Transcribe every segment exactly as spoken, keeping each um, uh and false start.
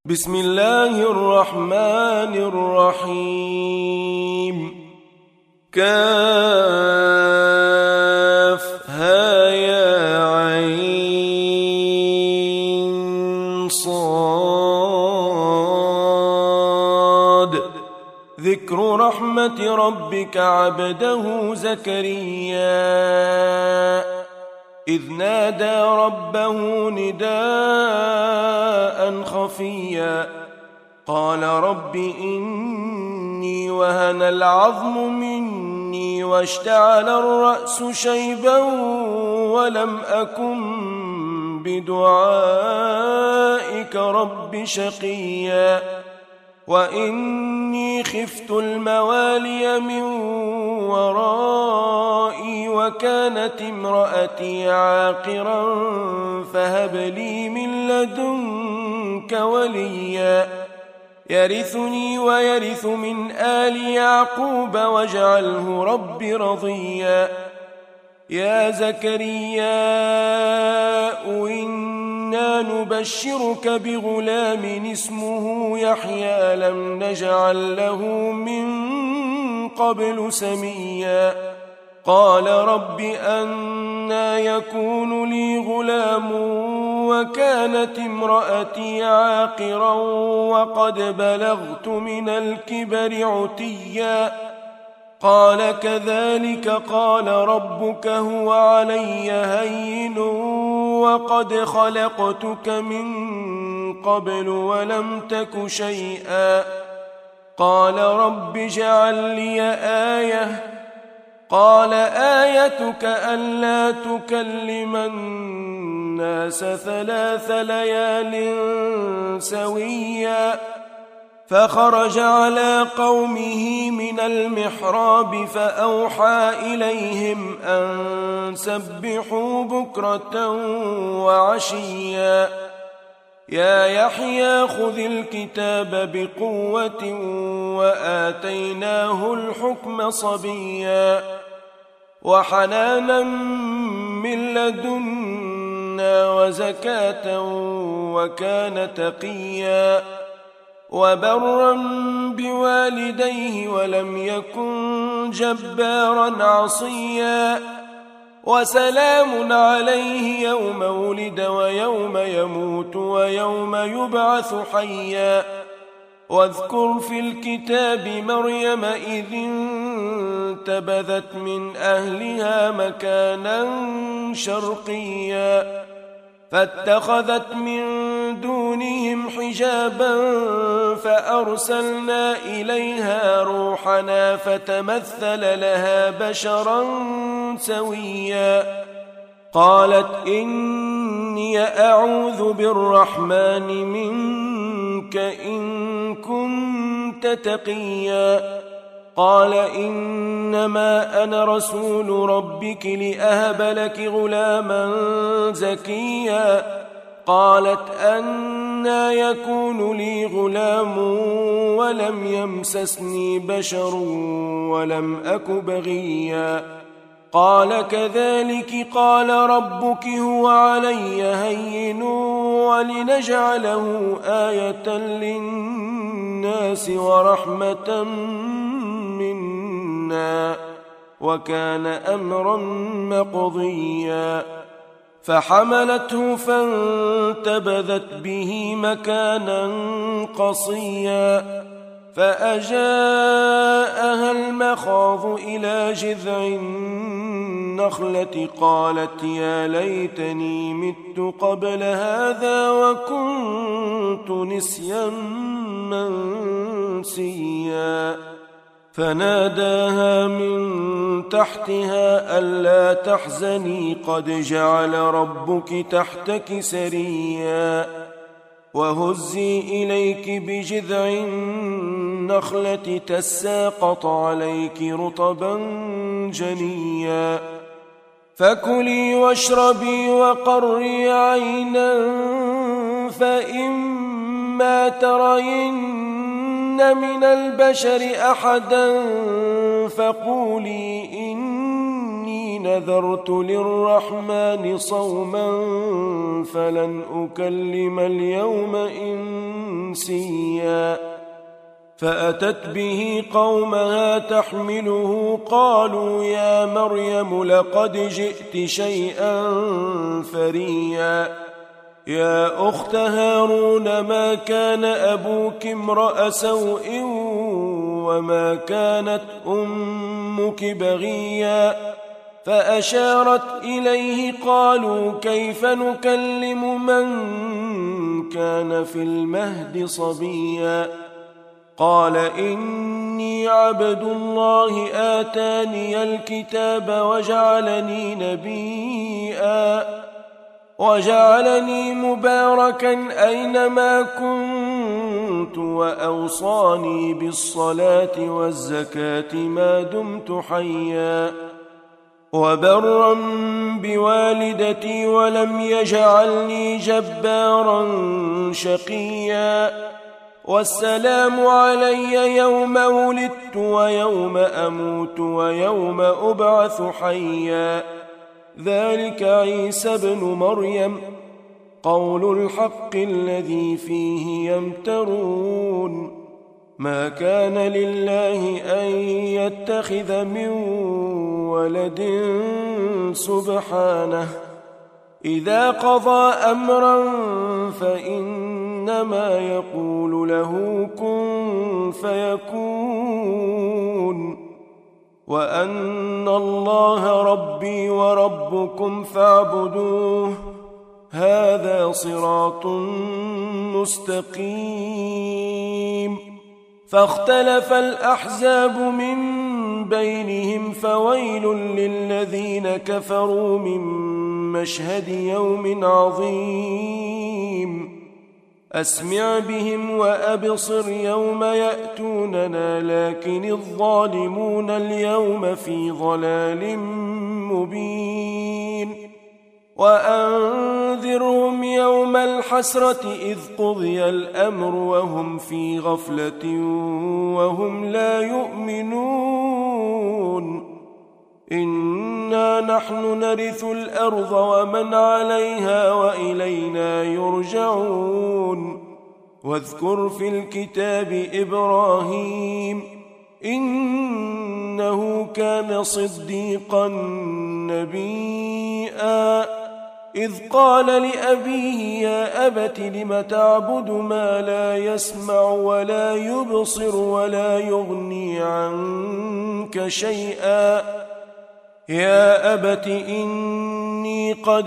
بسم الله الرحمن الرحيم كافها يا عين صاد ذكر رحمة ربك عبده زكريا إذ نادى ربه نداء خفيا قال رب إني وهن العظم مني واشتعل الرأس شيبا ولم أكن بدعائك رب شقيا وإني خفت الموالي من ورائي وكانت امرأتي عاقرا فهب لي من لدنك وليا يرثني ويرث من آل يعقوب واجعله رب رضيا يا زكريا إنا نبشرك بغلام اسمه يحيى لم نجعل له من قبل سميا قال رب أنى يكون لي غلام وكانت امرأتي عاقرا وقد بلغت من الكبر عتيا قال كذلك قال ربك هو علي هين وقد خلقتك من قبل ولم تك شيئا قال رب اجعل لي آية قال آيتك ألا تكلم الناس ثلاث ليال سويا فخرج على قومه من المحراب فأوحى إليهم أن سبحوا بكرة وعشيا يا يحيى خذ الكتاب بقوة وآتيناه الحكم صبيا وحنانا من لدنا وزكاة وكان تقيا وبرا بوالديه ولم يكن جبارا عصيا وسلام عليه يوم ولد ويوم يموت ويوم يبعث حيا واذكر في الكتاب مريم إذ انتبذت من أهلها مكانا شرقيا فاتخذت من دونهم حجابا فأرسلنا إليها روحنا فتمثل لها بشرا سويا قالت إني أعوذ بالرحمن منك إن كنت تقيا قال إنما أنا رسول ربك لأهب لك غلاما زكيا قالت أنى يكون لي غلام ولم يمسسني بشر ولم أك بغيا قال كذلك قال ربك هو علي هين ولنجعله آية للناس ورحمة منا وكان أمرا مقضيا فحملته فانتبذت به مكانا قصيا فأجاءها المخاض إلى جذع النخلة قالت يا ليتني مت قبل هذا وكنت نسيا منسيا فناداها من تحتها ألا تحزني قد جعل ربك تحتك سريا وهزي إليك بجذع النخلة تساقط عليك رطبا جنيا فكلي واشربي وقري عينا فإما ترين من البشر أحدا فقولي إني إني نذرت للرحمن صوما فلن أكلم اليوم إنسيا فأتت به قومها تحمله قالوا يا مريم لقد جئت شيئا فريا يا أخت هارون ما كان أبوك امرأ سوء وما كانت أمك بغيا فأشارت إليه قالوا كيف نكلم من كان في المهد صبيا قال إني عبد الله آتاني الكتاب وجعلني نبيا وجعلني مباركا أينما كنت وأوصاني بالصلاة والزكاة ما دمت حيا وبرا بوالدتي ولم يجعلني جبارا شقيا والسلام علي يوم ولدت ويوم أموت ويوم أبعث حيا ذلك عيسى ابن مريم قول الحق الذي فيه يمترون ما كان لله أن يتخذ من ولد سبحانه إذا قضى أمرا فإنما يقول له كن فيكون وأن الله ربي وربكم فاعبدوه هذا صراط مستقيم فاختلف الأحزاب من بينهم فويل للذين كفروا من مشهد يوم عظيم أسمع بهم وأبصر يوم يأتوننا لكن الظالمون اليوم في ضلال مبين وأنذرهم يوم الحسرة إذ قضي الأمر وهم في غفلة وهم لا يؤمنون إنا نحن نرث الأرض ومن عليها وإلينا يرجعون واذكر في الكتاب إبراهيم إنه كان صديقا نبيا إذ قال لأبيه يا أبت لم تعبد ما لا يسمع ولا يبصر ولا يغني عنك شيئا يا أبت إني قد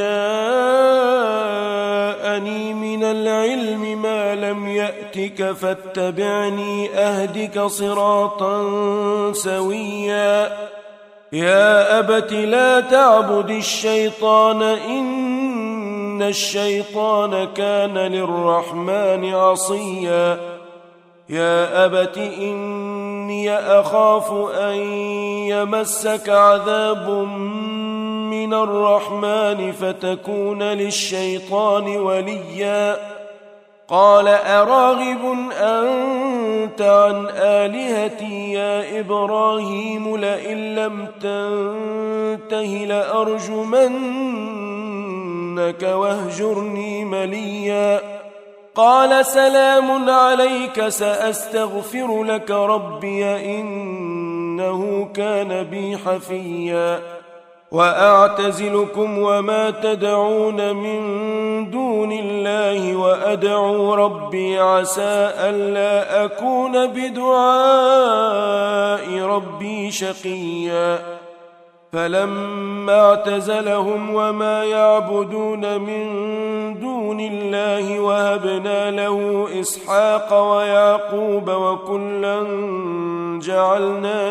جاءني من العلم ما لم يأتك فاتبعني أهدك صراطا سويا يا أبت لا تعبد الشيطان إن الشيطان كان للرحمن عصيا يا أبت إني أخاف أن يمسك عذاب من الرحمن فتكون للشيطان وليا قال أراغب أنت عن آلهتي يا إبراهيم لئن لم تنته لأرجمنك واهجرني مليا قال سلام عليك سأستغفر لك ربي إنه كان بي حفيا وأعتزلكم وما تدعون من دون الله وأدعو ربي عسى ألا أكون بدعاء ربي شقيا فلما اعتزلهم وما يعبدون من دون الله وهبنا له إسحاق ويعقوب وكلا جعلنا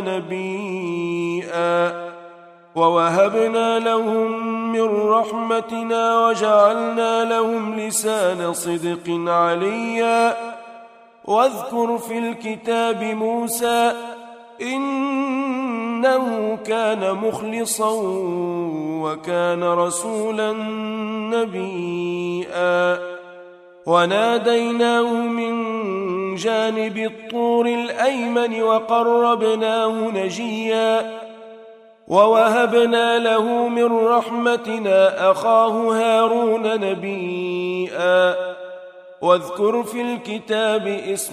نبيا ووهبنا لهم من رحمتنا وجعلنا لهم لسان صدق عليا واذكر في الكتاب موسى إنه كان مخلصا وكان رسولا نبيا وناديناه من جانب الطور الأيمن وقربناه نجيا ووهبنا له من رحمتنا أخاه هارون نبيا واذكر في الكتاب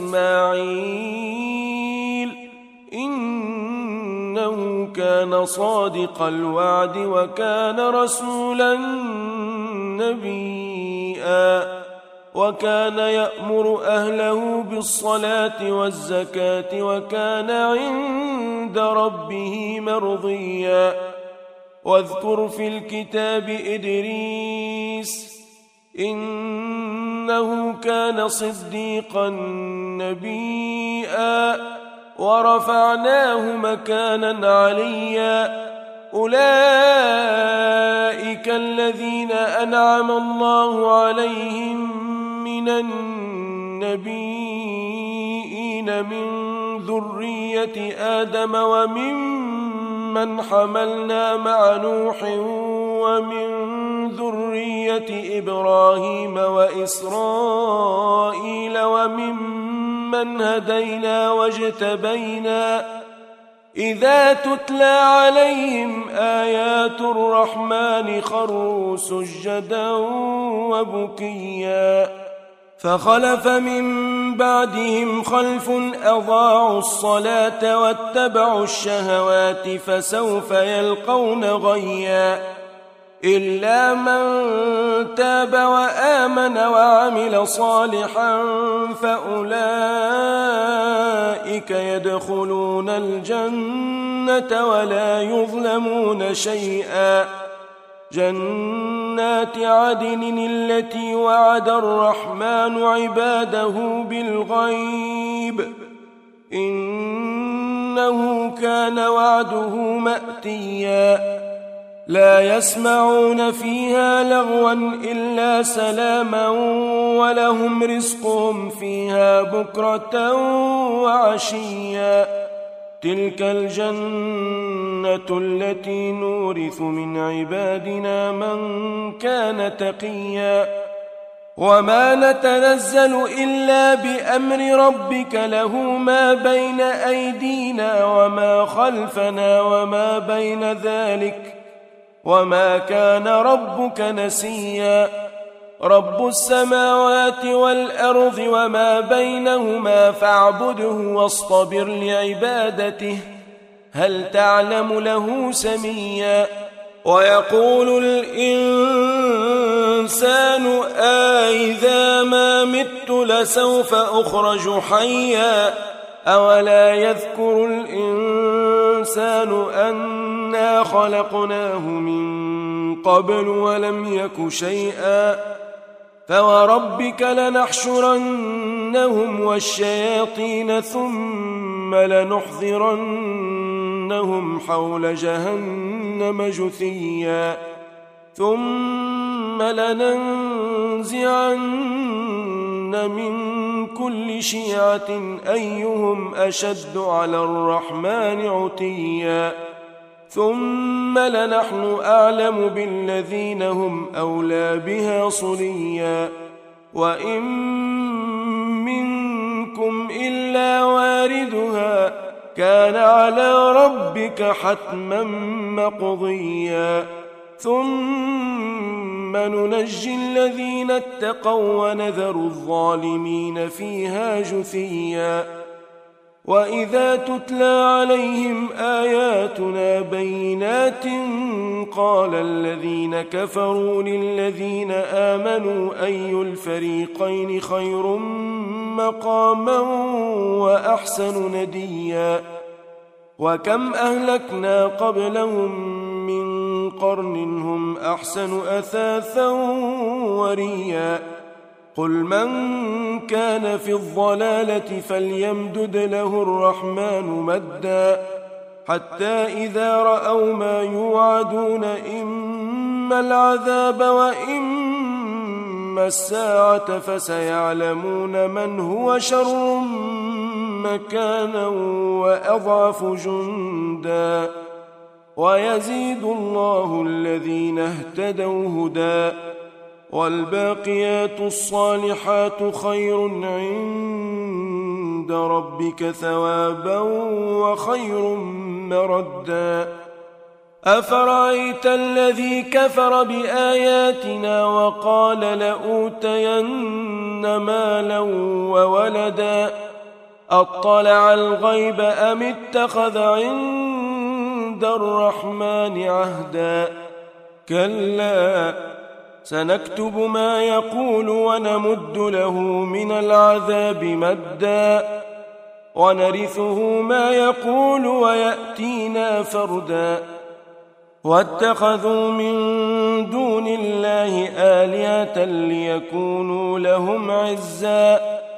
إسماعيل إنه كان صادق الوعد وكان رسولا نبيا وكان يأمر أهله بالصلاة والزكاة وكان عند ربه مرضيا واذكر في الكتاب إدريس إنه كان صديقا نبيا ورفعناه مكانا عليا أولئك الذين أنعم الله عليهم من النبيين من ذرية آدم وممن حملنا مع نوح ومن ذرية إبراهيم وإسرائيل وممن هدينا واجتبينا إذا تتلى عليهم آيات الرحمن خروا سجدا وبكيا فخلف من بعدهم خلف أضاعوا الصلاة واتبعوا الشهوات فسوف يلقون غيا إلا من تاب وآمن وعمل صالحا فأولئك يدخلون الجنة ولا يظلمون شيئا جنات عدن التي وعد الرحمن عباده بالغيب إنه كان وعده مأتيا لا يسمعون فيها لغوا إلا سلاما ولهم رزقهم فيها بكرة وعشيا تلك الجنة التي نورث من عبادنا من كان تقيا وما نتنزل إلا بأمر ربك له ما بين أيدينا وما خلفنا وما بين ذلك وما كان ربك نسيا رب السماوات والأرض وما بينهما فاعبده واصطبر لعبادته هل تعلم له سميا ويقول الإنسان أإذا ما مت لسوف أخرج حيا أولا يذكر الإنسان أنا خلقناه من قبل ولم يك شيئا فوربك لنحشرنهم والشياطين ثم لنحضرنهم حول جهنم جثيا ثم لننزعن من كل شيعة أيهم أشد على الرحمن عتيا ثم لنحن أعلم بالذين هم أولى بها صليا وإن منكم إلا واردها كان على ربك حتما مقضيا ثم ننجي الذين اتقوا ونذر الظالمين فيها جثيا وإذا تتلى عليهم آياتنا بينات قال الذين كفروا للذين آمنوا أي الفريقين خير مقاما وأحسن نديا وكم أهلكنا قبلهم من قرن هم أحسن أثاثا وريا قل من كان في الضلالة فليمدد له الرحمن مدا حتى إذا رأوا ما يوعدون إما العذاب وإما الساعة فسيعلمون من هو شر مكانا وأضعف جندا ويزيد الله الذين اهتدوا هدى والباقيات الصالحات خير عند ربك ثوابا وخير مردا أفرأيت الذي كفر بآياتنا وقال لأوتين مالا وولدا أطلع الغيب أم اتخذ عند الرحمن عهدا كلا سنكتب ما يقول ونمد له من العذاب مدا ونرثه ما يقول ويأتينا فردا واتخذوا من دون الله آلهة ليكونوا لهم عزا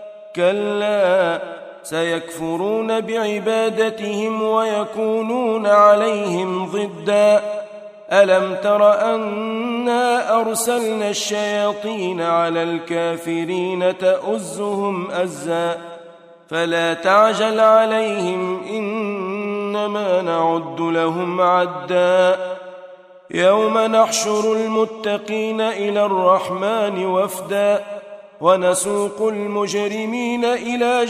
كلا سيكفرون بعبادتهم ويكونون عليهم ضدا ألم تر أنا أرسلنا الشياطين على الكافرين تؤزهم أزا فلا تعجل عليهم إنما نعد لهم عدا يوم نحشر المتقين إلى الرحمن وفدا ونسوق المجرمين إلى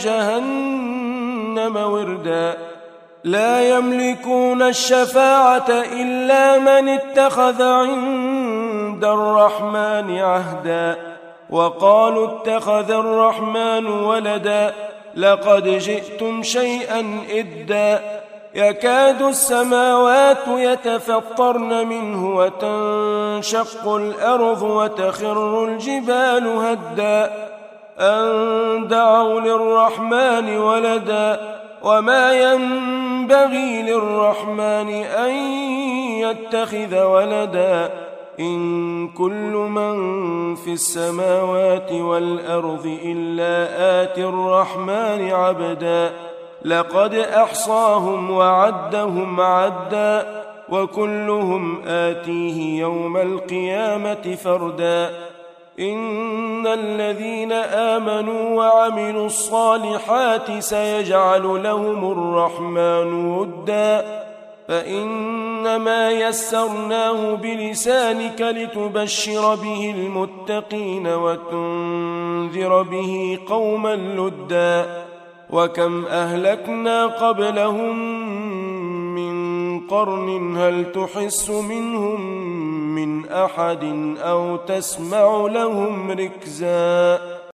جهنم وردا لا يملكون الشفاعة إلا من اتخذ عند الرحمن عهدا وقالوا اتخذ الرحمن ولدا لقد جئتم شيئا إدا يكاد السماوات يتفطرن منه وتنشق الأرض وتخر الجبال هدا أن دعوا للرحمن ولدا وما ينبغي للرحمن أن يتخذ ولدا إن كل من في السماوات والأرض إلا آتي الرحمن عبدا لقد أحصاهم وعدهم عدا وكلهم آتيه يوم القيامة فردا إن الذين آمنوا وعملوا الصالحات سيجعل لهم الرحمن ودا فإنما يسرناه بلسانك لتبشر به المتقين وتنذر به قوما لدا وكم أهلكنا قبلهم من قرن هل تحس منهم من أحد أو تسمع لهم ركزا